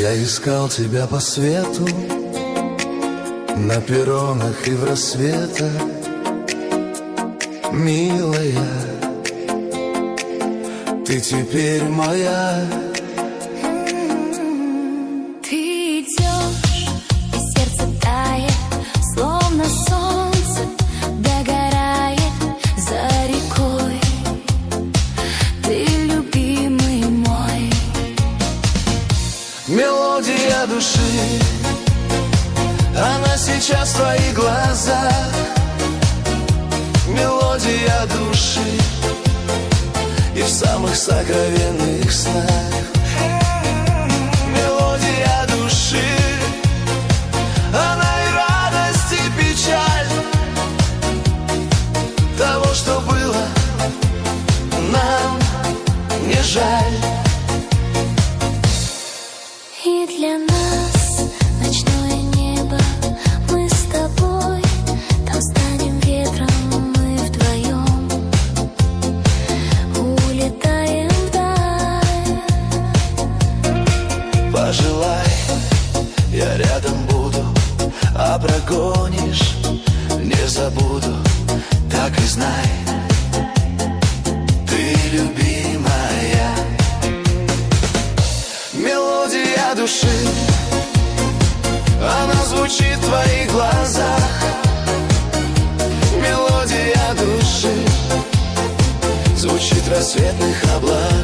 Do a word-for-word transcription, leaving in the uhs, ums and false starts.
Я искал тебя по свету, на перронах и в рассветах, милая, ты теперь моя. Ты идешь, и сердце тает, словно солнце догорает за рекой. Ты любимый мой. Мелодия души, она сейчас в твоих глазах. Мелодия души и в самых сокровенных снах. Мелодия души, она и радость, и печаль того, что было, нам не жаль. И для нас ночное небо, мы с тобой там станем ветром, мы вдвоем улетаем вдаль. Пожелай, я рядом буду, а прогонишь, не забуду. Так и знай, ты любимая. Мелодия души, она звучит в твоих глазах. Мелодия души звучит в рассветных облаках.